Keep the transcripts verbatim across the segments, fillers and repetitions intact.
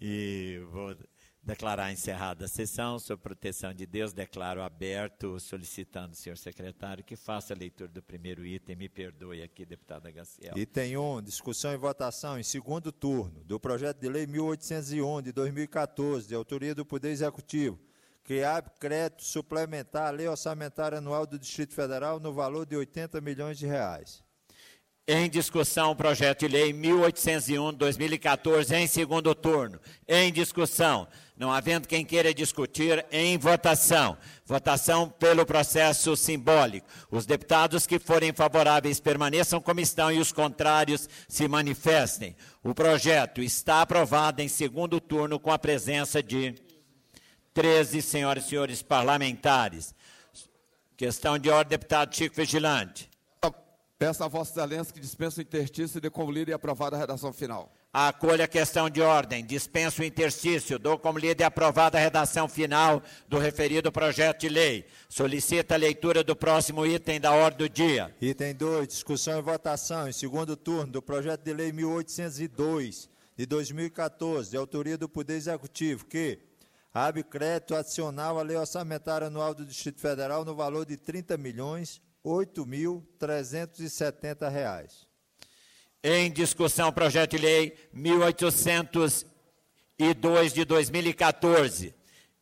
E vou declarar encerrada a sessão. Sob proteção de Deus, declaro aberto, solicitando, senhor secretário, que faça a leitura do primeiro item. Me perdoe aqui, deputada Gaciel. Item um, discussão e votação em segundo turno do projeto de lei mil oitocentos e um, de dois mil e quatorze, de autoria do Poder Executivo, que abre crédito suplementar à Lei Orçamentária Anual do Distrito Federal no valor de oitenta milhões de reais. Em discussão, o projeto de lei mil oitocentos e um, de dois mil e quatorze, em segundo turno. Em discussão. Não havendo quem queira discutir, em votação. Votação pelo processo simbólico. Os deputados que forem favoráveis permaneçam como estão e os contrários se manifestem. O projeto está aprovado em segundo turno com a presença de treze senhoras e senhores parlamentares. Questão de ordem, deputado Chico Vigilante. Peço a Vossa Excelência que dispense o interstício e dê como lida e aprovada a redação final. Acolho a questão de ordem. Dispenso o interstício. Dou como lida e aprovada a redação final do referido projeto de lei. Solicita a leitura do próximo item da ordem do dia. Item dois, discussão e votação em segundo turno do projeto de lei mil oitocentos e dois, de dois mil e quatorze, de autoria do Poder Executivo, que abre crédito adicional à Lei Orçamentária Anual do Distrito Federal no valor de trinta milhões oito mil trezentos e setenta reais. Em discussão, projeto de lei mil oitocentos e dois de dois mil e quatorze.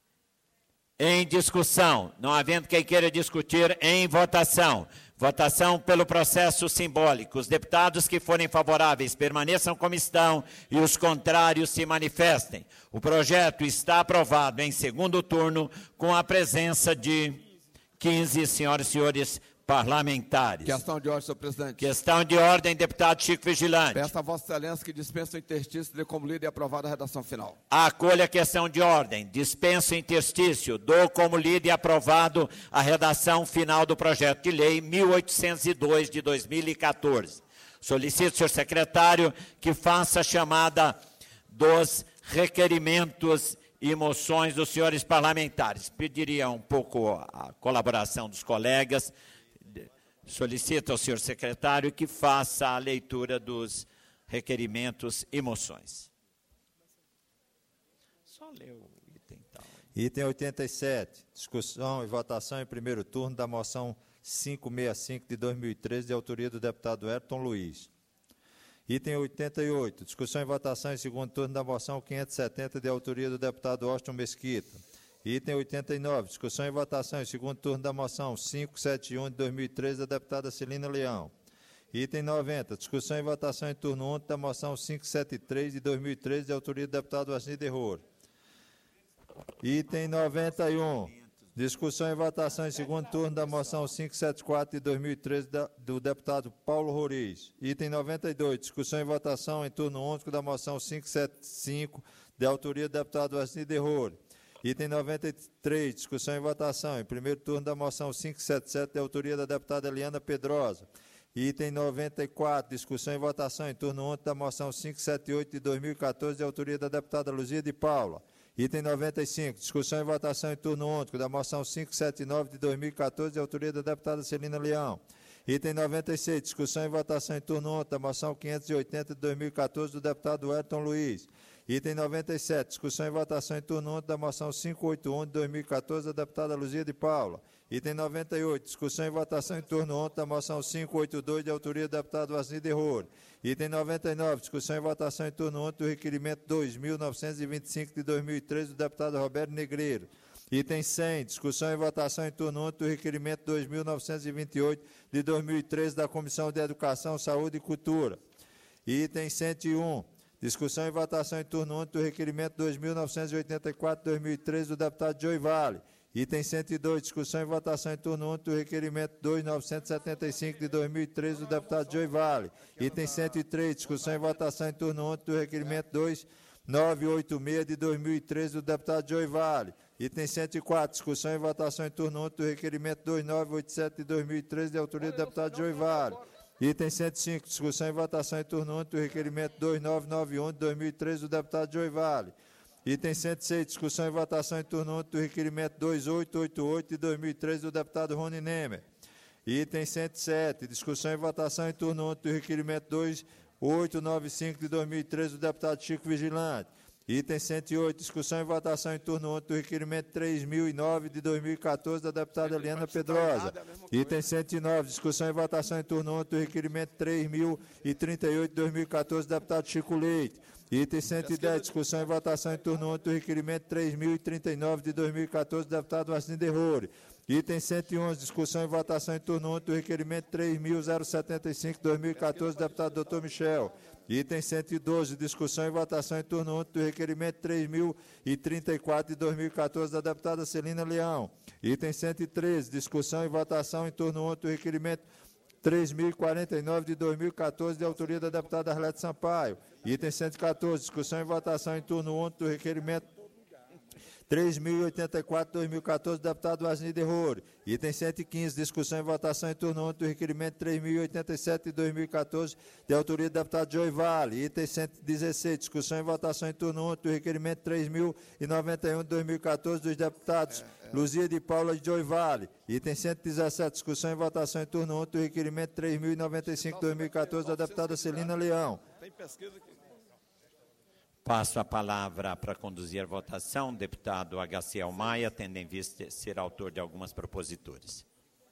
Em discussão, não havendo quem queira discutir, em votação. Votação pelo processo simbólico. Os deputados que forem favoráveis permaneçam como estão e os contrários se manifestem. O projeto está aprovado em segundo turno com a presença de quinze senhoras e senhores parlamentares. Questão de ordem, senhor presidente. Questão de ordem, deputado Chico Vigilante. Peço a Vossa Excelência que dispense o interstício e dê como lida e aprovada a redação final. Acolha a questão de ordem. Dispenso o interstício. Dou como lida e aprovado a redação final do projeto de lei mil oitocentos e dois de dois mil e quatorze. Solicito, senhor secretário, que faça a chamada dos requerimentos e moções dos senhores parlamentares. Pediria um pouco a colaboração dos colegas. Solicito ao senhor secretário que faça a leitura dos requerimentos e moções. Só lê o item tal. Item oitenta e sete, discussão e votação em primeiro turno da moção quinhentos e sessenta e cinco de dois mil e treze, de autoria do deputado Ayrton Luiz. Item oitenta e oito, discussão e votação em segundo turno da moção quinhentos e setenta, de autoria do deputado Austin Mesquita. Item oitenta e nove, discussão e votação em segundo turno da moção quinhentos e setenta e um de dois mil e treze, da deputada Celina Leão. Item noventa, discussão e votação em turno único da moção quinhentos e setenta e três de dois mil e treze, de autoria do deputado Asni Derror. Item noventa e um, discussão e votação em segundo turno da moção quinhentos e setenta e quatro de dois mil e treze, da, do deputado Paulo Roriz. Item noventa e dois, discussão e votação em turno único da moção quinhentos e setenta e cinco, de autoria do deputado Asni Derror. Item noventa e três, discussão e votação em primeiro turno da moção quinhentos e setenta e sete, de autoria da deputada Eliana Pedrosa. Item noventa e quatro, discussão e votação em turno único da moção quinhentos e setenta e oito, de dois mil e quatorze, de autoria da deputada Luzia de Paula. Item noventa e cinco, discussão e votação em turno único da moção quinhentos e setenta e nove, de dois mil e quatorze, de autoria da deputada Celina Leão. Item noventa e seis, discussão e votação em turno único da moção quinhentos e oitenta, de dois mil e quatorze, do deputado Ayrton Luiz. Item noventa e sete, discussão e votação em turno único da moção quinhentos e oitenta e um, de dois mil e quatorze, da deputada Luzia de Paula. Item noventa e oito, discussão e votação em turno único da moção quinhentos e oitenta e dois, de autoria do deputado Asni Derror. Item noventa e nove, discussão e votação em turno único do requerimento dois mil novecentos e vinte e cinco, de dois mil e treze, do deputado Roberto Negreiro. Item cem, discussão e votação em turno único do requerimento dois mil novecentos e vinte e oito, de dois mil e treze, da Comissão de Educação, Saúde e Cultura. Item cento e um, discussão e votação em turno único do requerimento dois mil novecentos e oitenta e quatro, de dois mil e treze, do deputado Joey Vale. Item cento e dois, discussão e votação em turno único do requerimento dois mil novecentos e setenta e cinco, de dois mil e treze, do deputado Joey Vale. Item cento e três, discussão e votação em turno único do requerimento dois mil novecentos e oitenta e seis, de dois mil e treze, do deputado Joey Vale. Item cento e quatro, discussão e votação em turno único do requerimento dois mil novecentos e oitenta e sete, de dois mil e treze, de autoria do deputado Joey Vale. Item cento e cinco, discussão e votação em turno único do requerimento dois mil novecentos e noventa e um, de dois mil e treze, do deputado Joey Vale. Item cento e seis, discussão e votação em turno único do requerimento dois mil oitocentos e oitenta e oito, de dois mil e treze, do deputado Rony Nemer. Item cento e sete, discussão e votação em turno único do requerimento dois mil oitocentos e noventa e cinco, de dois mil e treze, do deputado Chico Vigilante. Item cento e oito, discussão e votação em turno único do requerimento três mil e nove de dois mil e quatorze da deputada Eliana Pedrosa. Item cento e nove, discussão e votação em turno único do requerimento três mil e trinta e oito de dois mil e quatorze da deputada Chico Leite. Item cento e dez, discussão e votação em turno único do requerimento três mil e trinta e nove de dois mil e quatorze da deputada Marcinha Derrore. Item cento e onze, discussão e votação em turno único do requerimento três mil setenta e cinco de dois mil e quatorze, deputado doutor Michel. Item cento e doze, discussão e votação em turno único do requerimento três mil e trinta e quatro de dois mil e quatorze, da deputada Celina Leão. Item cento e treze, discussão e votação em turno único do requerimento três mil e quarenta e nove de dois mil e quatorze, de autoria da deputada Arlete Sampaio. Item cento e quatorze, discussão e votação em turno único do requerimento três mil e oitenta e quatro de dois mil e quatorze, deputado Asni Derrore. Item cento e quinze, discussão e votação em turno único do requerimento três mil e oitenta e sete de dois mil e quatorze, de autoria do deputado Joy Vale. Item cento e dezesseis, discussão e votação em turno único do requerimento três mil e noventa e um de dois mil e quatorze, dos deputados é, é. Luzia de Paula de Joy Vale. Item cento e dezessete, discussão e votação em turno único do requerimento três mil e noventa e cinco de dois mil e quatorze, da deputada Celina Leão. Tem pesquisa aqui. Passo a palavra para conduzir a votação, deputado H C L Maia, tendo em vista ser autor de algumas proposituras.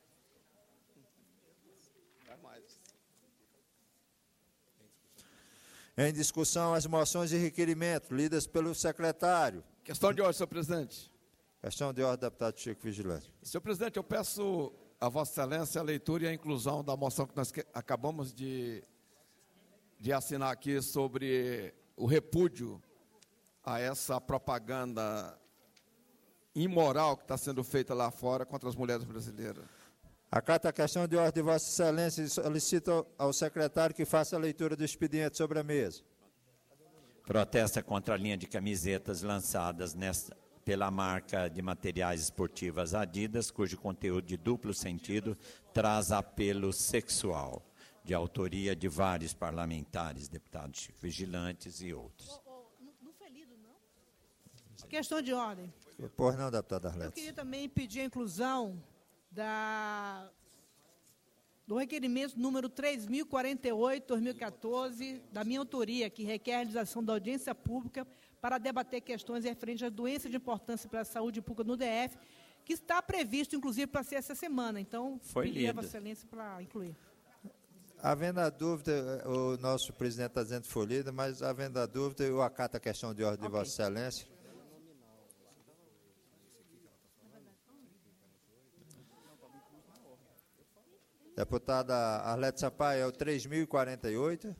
Em discussão, as moções e requerimentos, lidas pelo secretário. Questão de ordem, senhor presidente. Questão de ordem, deputado Chico Vigilante. Senhor presidente, eu peço a Vossa Excelência a leitura e a inclusão da moção que nós que acabamos de, de assinar aqui sobre o repúdio a essa propaganda imoral que está sendo feita lá fora contra as mulheres brasileiras. Acata a questão de ordem de Vossa Excelência e solicito ao secretário que faça a leitura do expediente sobre a mesa. Protesta contra a linha de camisetas lançadas nesta, pela marca de materiais esportivas Adidas, cujo conteúdo de duplo sentido traz apelo sexual, de autoria de vários parlamentares, deputados Chico Vigilantes e outros. Questão de ordem. Pois não, deputada Arlete. Eu queria também pedir a inclusão da, do requerimento número três mil e quarenta e oito, dois mil e quatorze, da minha autoria, que requer a realização da audiência pública para debater questões referentes à doença de importância para a saúde pública no D F, que está previsto, inclusive, para ser essa semana. Então, pedir a Vossa Excelência para incluir. Havendo a dúvida, o nosso presidente está dizendo que foi lido, mas havendo a dúvida, eu acato a questão de ordem okay. de Vossa Excelência. Deputada Arlete Sampaio, é o três mil e quarenta e oito.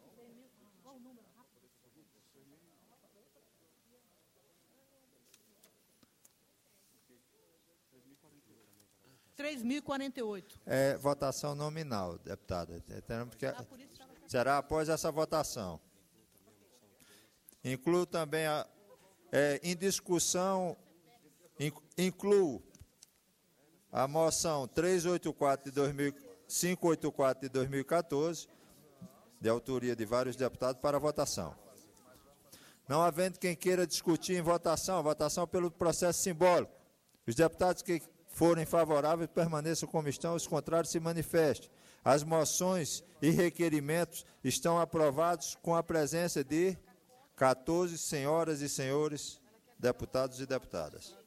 três mil e quarenta e oito. É votação nominal, deputada. Porque será após essa votação. Incluo também, a, é, em discussão, incluo a moção trezentos e oitenta e quatro de dois mil, quinhentos e oitenta e quatro de dois mil e quatorze, de autoria de vários deputados, para votação. Não havendo quem queira discutir em votação, votação pelo processo simbólico. Os deputados que forem favoráveis permaneçam como estão, os contrários se manifestem. As moções e requerimentos estão aprovados com a presença de quatorze senhoras e senhores deputados e deputadas.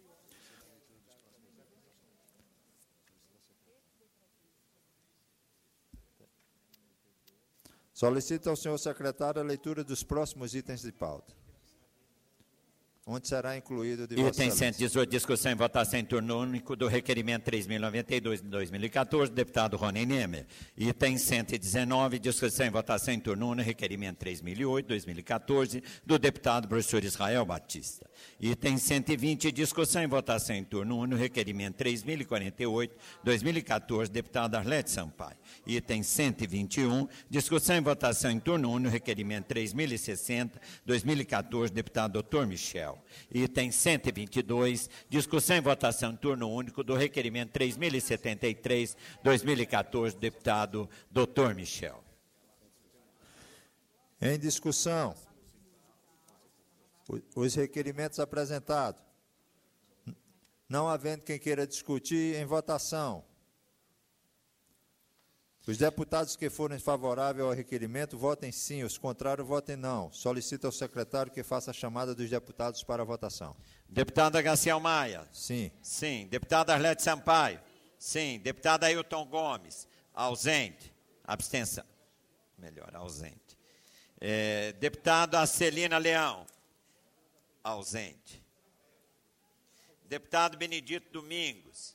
Solicito ao senhor secretário a leitura dos próximos itens de pauta, onde será incluído de Vossa Item cento e dezoito, discussão e votação em turno único do requerimento três mil e noventa e dois de dois mil e quatorze, deputado Rony Nemer. Item cento e dezenove, discussão e votação em turno único, requerimento três mil e oito de dois mil e quatorze, do deputado professor Israel Batista. Item cento e vinte, discussão e votação em turno único, requerimento três mil e quarenta e oito de dois mil e quatorze, deputado Arlete Sampaio. Item cento e vinte e um, discussão e votação em turno único, requerimento três mil e sessenta de dois mil e quatorze, deputado doutor Michel. Item cento e vinte e dois, discussão e votação em turno único do requerimento três mil e setenta e três de dois mil e quatorze, deputado doutor Michel. Em discussão, os requerimentos apresentados. Não havendo quem queira discutir, em votação. Os deputados que forem favoráveis ao requerimento, votem sim. Os contrários, votem não. Solicito ao secretário que faça a chamada dos deputados para a votação. Deputada Garcia Maia. Sim. Sim. Deputada Arlete Sampaio. Sim. Deputado Ailton Gomes. Ausente. Abstenção. Melhor, ausente. É, deputado Acelina Leão. Ausente. Deputado Benedito Domingos.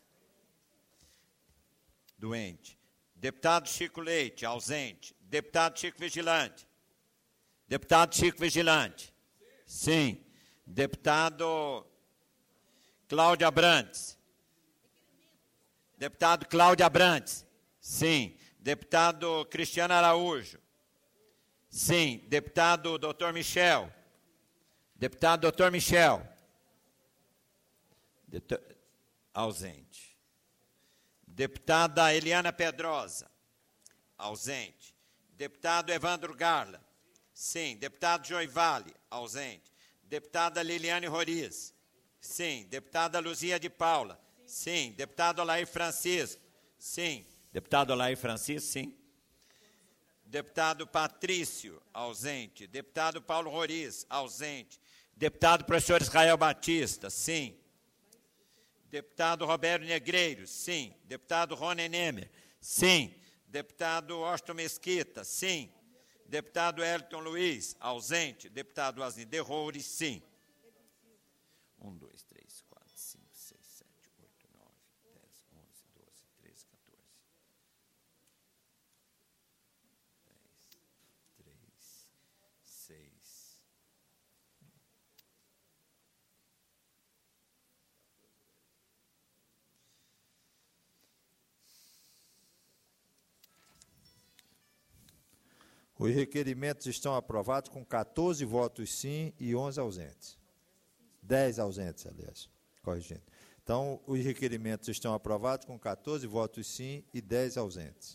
Doente. Deputado Chico Leite, ausente. Deputado Chico Vigilante. Deputado Chico Vigilante. Sim. Deputado Cláudio Abrantes. Deputado Cláudio Abrantes. Sim. Deputado Cristiano Araújo. Sim. Deputado doutor Michel. Deputado doutor Michel. Deto... Ausente. Deputada Eliana Pedrosa, ausente. Deputado Evandro Garla, sim. Deputado Joivale, ausente. Deputada Liliane Roriz, sim. Deputada Luzia de Paula, sim. Deputado Olair Francisco, sim. Deputado Olair Francisco, sim. Deputado Patrício, ausente. Deputado Paulo Roriz, ausente. Deputado professor Israel Batista, sim. Deputado Roberto Negreiros, sim. Deputado Rony Nemer, sim. Deputado Austin Mesquita, sim. Deputado Elton Luiz, ausente. Deputado Asni Derroures, sim. Um, dois, três, quatro, cinco, seis, sete, oito, nove, dez, onze, doze, treze, quatorze. dez, três, seis. Os requerimentos estão aprovados com quatorze votos sim e onze ausentes. dez ausentes, aliás, corrigindo. Então, os requerimentos estão aprovados com quatorze votos sim e dez ausentes.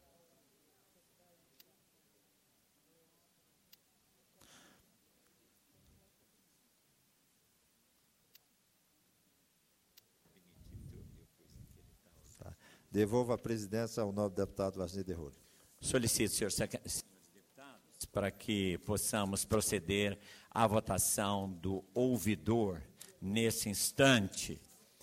Tá. Devolvo a presidência ao nobre deputado Asni Derroures. Solicito, senhor secretário, para que possamos proceder à votação do ouvidor nesse instante.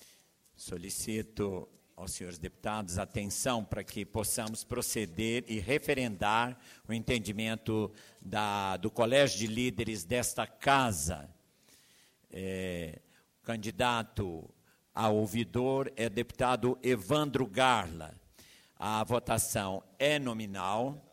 Solicito aos senhores deputados atenção para que possamos proceder e referendar o entendimento da, do Colégio de Líderes desta Casa. É, o candidato a ouvidor é deputado Evandro Garla. A votação é nominal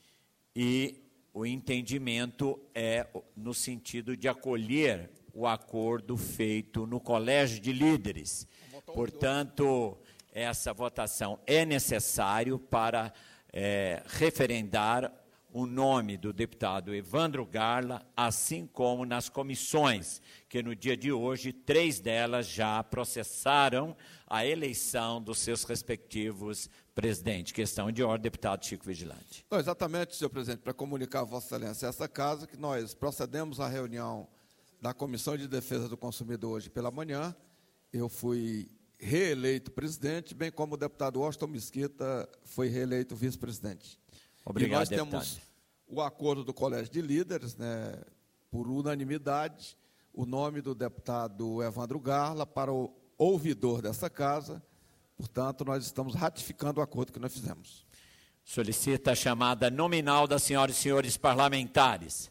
e o entendimento é no sentido de acolher o acordo feito no Colégio de Líderes. Portanto, essa votação é necessário para é, referendar o nome do deputado Evandro Garla, assim como nas comissões, que no dia de hoje, três delas já processaram a eleição dos seus respectivos presidentes. Questão de ordem, deputado Chico Vigilante. Não, exatamente, senhor presidente, para comunicar a Vossa Excelência essa casa, que nós procedemos à reunião da Comissão de Defesa do Consumidor hoje pela manhã. Eu fui reeleito presidente, bem como o deputado Austin Mesquita foi reeleito vice-presidente. Obrigado, e nós deputado. Temos o acordo do Colégio de Líderes, né, por unanimidade, o nome do deputado Evandro Garla para o ouvidor dessa casa. Portanto, nós estamos ratificando o acordo que nós fizemos. Solicita a chamada nominal das senhoras e senhores parlamentares.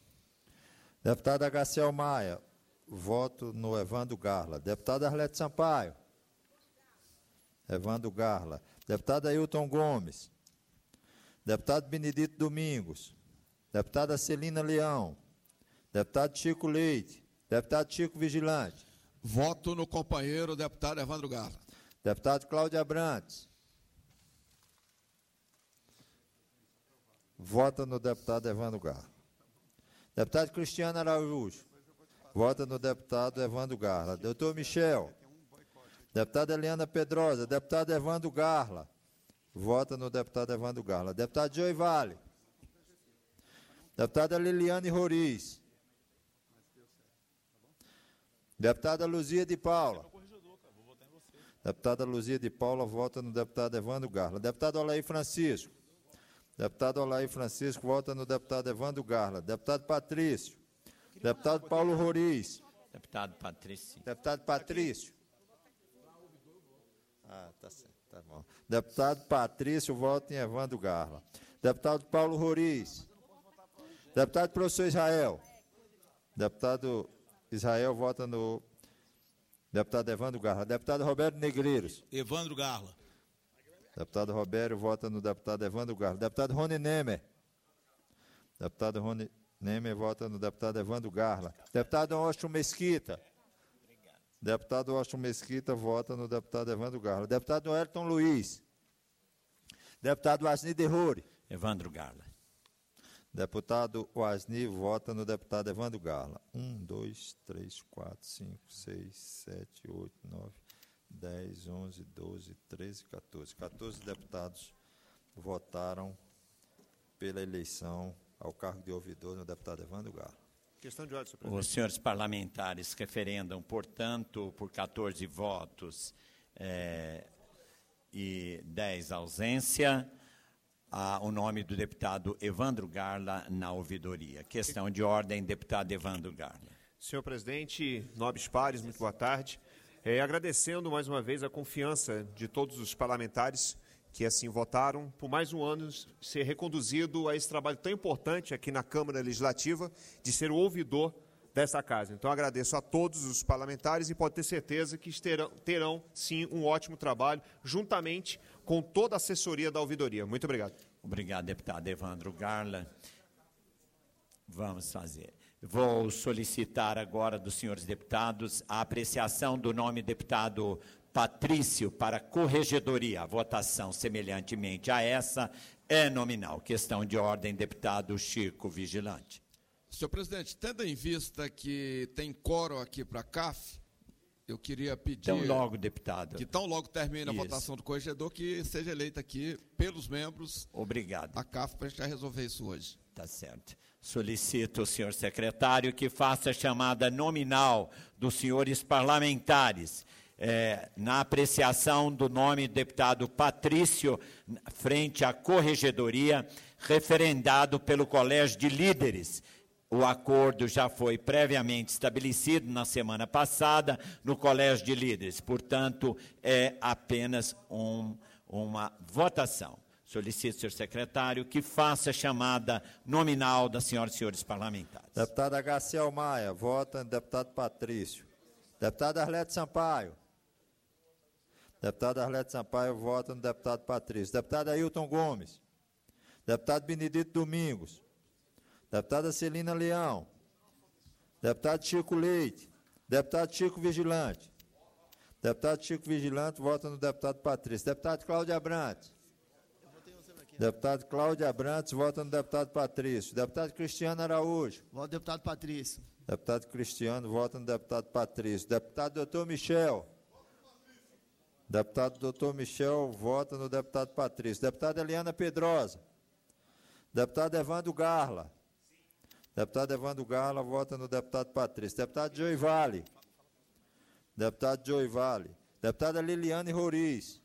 Deputada Garcia Maia, voto no Evandro Garla. Deputada Arlete Sampaio. Evandro Garla. Deputado Ailton Gomes. Deputado Benedito Domingos. Deputada Celina Leão. Deputado Chico Leite. Deputado Chico Vigilante. Voto no companheiro deputado Evandro Garla. Deputado Cláudio Abrantes. Vota no deputado Evandro Garla. Deputado Cristiano Araújo. Vota no deputado Evandro Garla. Doutor Michel. Deputada Eliana Pedrosa. Deputado Evandro Garla. Vota no deputado Evandro Garla. Deputado Joivale. Deputada Liliane Roriz. Deputada Luzia de Paula. Deputada Luzia de Paula vota no deputado Evandro Garla. Deputado Olaí Francisco. Deputado Olaí Francisco vota no deputado Evandro Garla. Deputado Patrício. Deputado Paulo Roriz. Deputado Patrício. Deputado Patrício. Ah, tá certo, tá bom. Deputado Patrício vota em Evandro Garla. Deputado Paulo Roriz. Deputado Professor Israel. Deputado Israel vota no deputado Evandro Garla. Deputado Roberto Negreiros. Evandro Garla. Deputado Roberto vota no deputado Evandro Garla. Deputado Rony Nemer. Deputado Rony Nemer vota no deputado Evandro Garla. Deputado Austin Mesquita. Deputado Austin Mesquita vota no deputado Evandro Garla. Deputado Elton Luiz. Deputado Asni Derrore. Evandro Garla. Deputado Asni vota no deputado Evandro Garla. Um, dois, três, quatro, cinco, seis, sete, oito, nove, dez, onze, doze, treze, quatorze. quatorze deputados votaram pela eleição ao cargo de ouvidor no deputado Evandro Garla. Questão de ordem, senhor presidente. Os senhores parlamentares referendam, portanto, por quatorze votos eh, e dez ausência, a, o nome do deputado Evandro Garla na ouvidoria. Questão de ordem, deputado Evandro Garla. Senhor presidente, nobres pares, muito boa tarde. É, agradecendo mais uma vez a confiança de todos os parlamentares que assim votaram, por mais um ano ser reconduzido a esse trabalho tão importante aqui na Câmara Legislativa, de ser o ouvidor dessa casa. Então, agradeço a todos os parlamentares e pode ter certeza que terão, terão, sim, um ótimo trabalho, juntamente com toda a assessoria da ouvidoria. Muito obrigado. Obrigado, deputado Evandro Garla. Vamos fazer. Vou solicitar agora dos senhores deputados a apreciação do nome deputado Patrício para corregedoria. A votação, semelhantemente a essa, é nominal. Questão de ordem, deputado Chico Vigilante. Senhor presidente, tendo em vista que tem quórum aqui para a C A F, eu queria pedir... Tão logo, deputado. Que tão logo termine a Isso. votação do corregedor, que seja eleita aqui pelos membros... Obrigado. A C A F para a gente já resolver isso hoje. Tá certo. Solicito o senhor secretário que faça a chamada nominal dos senhores parlamentares é, na apreciação do nome do deputado Patrício frente à corregedoria, referendado pelo Colégio de Líderes. O acordo já foi previamente estabelecido na semana passada no Colégio de Líderes. Portanto, é apenas um, uma votação. Solicito, senhor secretário, que faça a chamada nominal das senhoras e senhores parlamentares. Deputado Agaciel Maia, vota no deputado Patrício. Deputado Arlete Sampaio. Deputado Arlete Sampaio, vota no deputado Patrício. Deputado Ailton Gomes. Deputado Benedito Domingos. Deputada Celina Leão. Deputado Chico Leite. Deputado Chico Vigilante. Deputado Chico Vigilante, vota no deputado Patrício. Deputado Cláudio Abrantes. Deputado Cláudio Abrantes, vota no deputado Patrício. Deputado Cristiano Araújo. Voto no deputado Patrício. Deputado Cristiano, vota no deputado Patrício. Deputado doutor Michel. Deputado doutor Michel, vota no deputado Patrício. Deputada Eliana Pedrosa. Deputado Evandro Garla. Deputado Evandro Garla, vota no deputado Patrício. Deputado Joey Vale. Deputado Joey Vale. Deputada Liliane Roriz.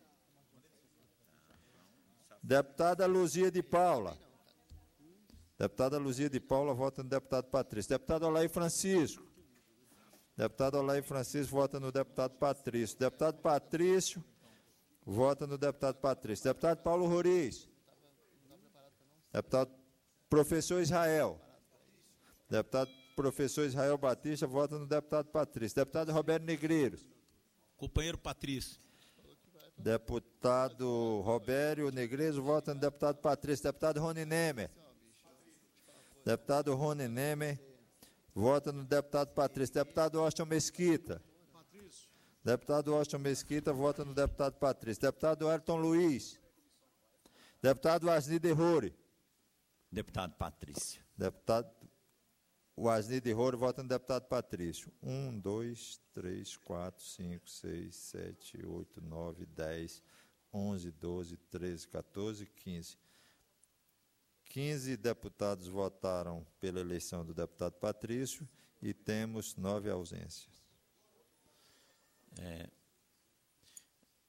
Deputada Luzia de Paula. Deputada Luzia de Paula, vota no deputado Patrício. Deputado Olaí Francisco. Deputado Olaí Francisco, vota no deputado Patrício. Deputado Patrício, vota no deputado Patrício. Deputado Paulo Roriz. Deputado Professor Israel. Deputado Professor Israel Batista, vota no deputado Patrício. Deputado Roberto Negreiros. Companheiro Patrício. Deputado Robério Negreiros, vota no deputado Patrício. Deputado Rony Nemer. Deputado Rony Nemer, vota no deputado Patrício. Deputado Austin Mesquita. Deputado Austin Mesquita, vota no deputado Patrício. Deputado Elton Luiz. Deputado Asni Derrore. Deputado Patrício. Deputado Asni Derrore, vota no deputado Patrício. Um, dois, três, quatro, cinco, seis, sete, oito, nove, dez, onze, doze, treze, quatorze, quinze. quinze deputados votaram pela eleição do deputado Patrício e temos nove ausências. É,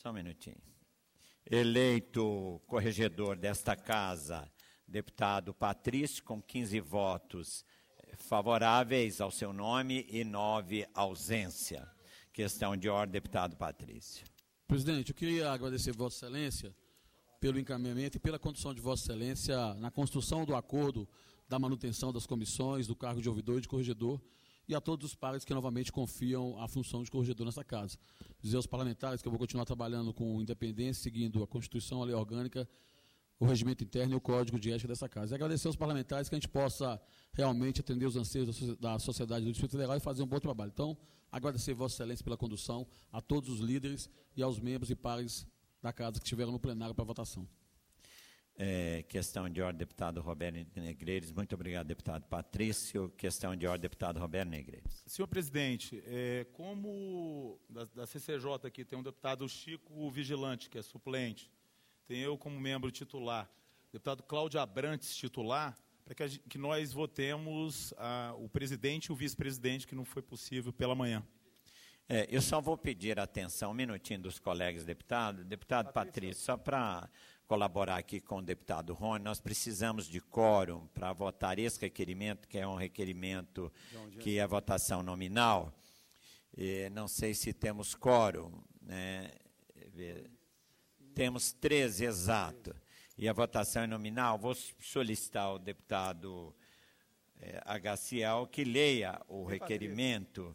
Só um minutinho. Eleito corregedor desta casa, deputado Patrício, com quinze votos favoráveis ao seu nome e nove ausência. Questão de ordem, deputado Patrício. Presidente, eu queria agradecer Vossa Excelência pelo encaminhamento e pela condução de Vossa Excelência na construção do acordo da manutenção das comissões, do cargo de ouvidor e de corregedor, e a todos os pares que novamente confiam a função de corregedor nessa casa. Dizer aos parlamentares que eu vou continuar trabalhando com independência, seguindo a Constituição, a lei orgânica, o regimento interno e o código de ética dessa casa. E agradecer aos parlamentares que a gente possa realmente atender os anseios da sociedade do Distrito Federal e fazer um bom trabalho. Então, agradecer Vossa Excelência pela condução, a todos os líderes e aos membros e pares da casa que estiveram no plenário para votação. É, questão de ordem, deputado Roberto Negreiros. Muito obrigado, deputado Patrício. Questão de ordem, deputado Roberto Negreiros. Senhor presidente, é, como da, da C C J aqui tem um deputado Chico Vigilante, que é suplente, tem eu como membro titular, deputado Cláudio Abrantes titular, para que, a, que nós votemos a, o presidente e o vice-presidente, que não foi possível pela manhã. É, eu só vou pedir atenção um minutinho dos colegas deputados. Deputado Patrício, Patrício só para colaborar aqui com o deputado Rony, nós precisamos de quórum para votar esse requerimento, que é um requerimento que é votação nominal. E não sei se temos quórum, né? Temos treze, exato. E a votação é nominal. Vou solicitar ao deputado é, Agaciel que leia o requerimento.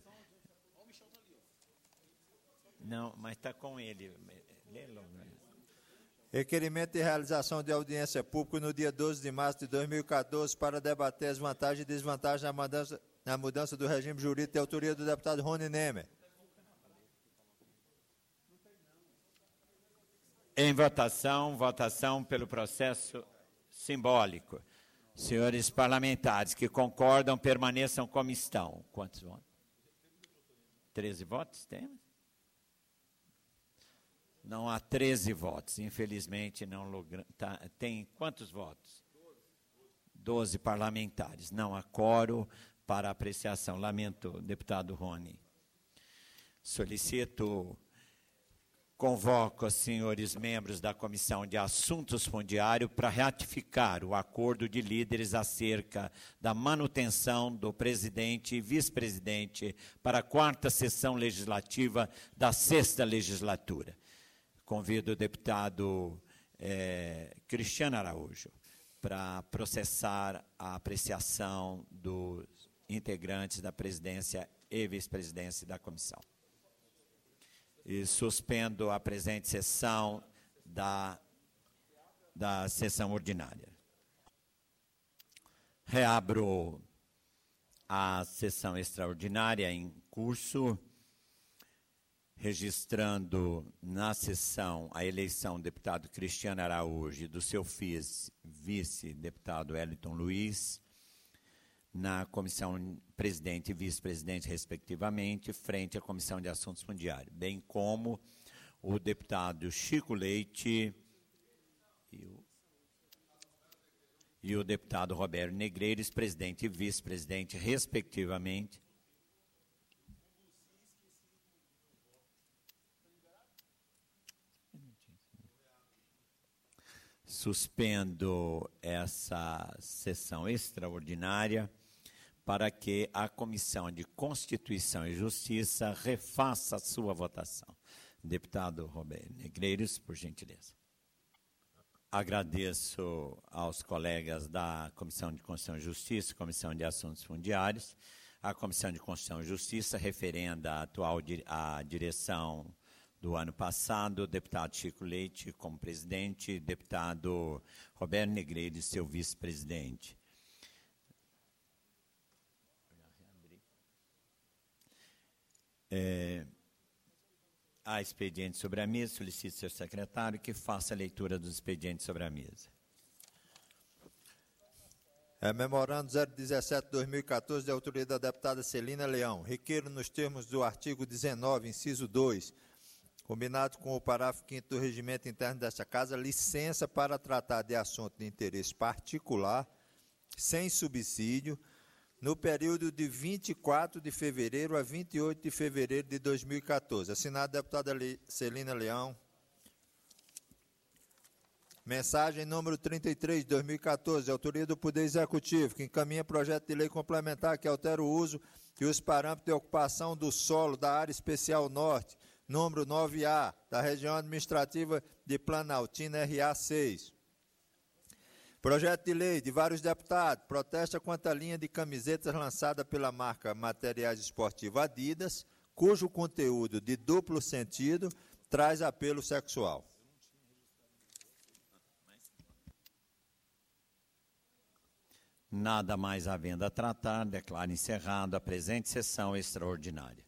Não, mas está com ele. Lê logo. Requerimento de realização de audiência pública no dia doze de março de dois mil e quatorze para debater as vantagens e desvantagens na mudança, na mudança do regime jurídico de autoria do deputado Rony Nemer. Em votação, votação pelo processo simbólico. Senhores parlamentares que concordam, permaneçam como estão. Quantos votos? treze votos temos? Não há treze votos, infelizmente não logra, tá, tem quantos votos? doze parlamentares. Não há quórum para apreciação. Lamento, deputado Rony. Solicito, convoco os senhores membros da Comissão de Assuntos Fundiários para ratificar o acordo de líderes acerca da manutenção do presidente e vice-presidente para a quarta sessão legislativa da sexta legislatura. Convido o deputado eh, Cristiano Araújo para processar a apreciação dos integrantes da presidência e vice-presidência da comissão. E suspendo a presente sessão da, da sessão ordinária. Reabro a sessão extraordinária em curso, registrando na sessão a eleição do deputado Cristiano Araújo e do seu vice-deputado Wellington Luiz, na comissão presidente e vice-presidente, respectivamente, frente à Comissão de Assuntos Fundiários, bem como o deputado Chico Leite e o, e o deputado Roberto Negreiros, presidente e vice-presidente, respectivamente. Suspendo essa sessão extraordinária para que a Comissão de Constituição e Justiça refaça a sua votação. Deputado Roberto Negreiros, por gentileza. Agradeço aos colegas da Comissão de Constituição e Justiça, Comissão de Assuntos Fundiários. A Comissão de Constituição e Justiça referenda a atual a direção do ano passado, o deputado Chico Leite como presidente, deputado Roberto Negreiros, seu vice-presidente. É, há expediente sobre a mesa, solicito ao seu secretário que faça a leitura dos expedientes sobre a mesa. É, memorando zero dezessete barra dois mil e quatorze, de autoria da deputada Celina Leão. Requeiro, nos termos do artigo dezenove, inciso dois, combinado com o parágrafo quinto do regimento interno desta Casa, licença para tratar de assunto de interesse particular, sem subsídio, no período de vinte e quatro de fevereiro a vinte e oito de fevereiro de dois mil e quatorze. Assinado a deputada Celina Leão, Mensagem número trinta e três, de dois mil e quatorze, de autoria do Poder Executivo, que encaminha projeto de lei complementar que altera o uso e os parâmetros de ocupação do solo da Área Especial Norte, número nove A, da região administrativa de Planaltina, R A seis. Projeto de lei de vários deputados protesta quanto à linha de camisetas lançada pela marca Materiais Esportivos Adidas, cujo conteúdo de duplo sentido traz apelo sexual. Nada mais havendo a tratar, declaro encerrada a presente sessão extraordinária.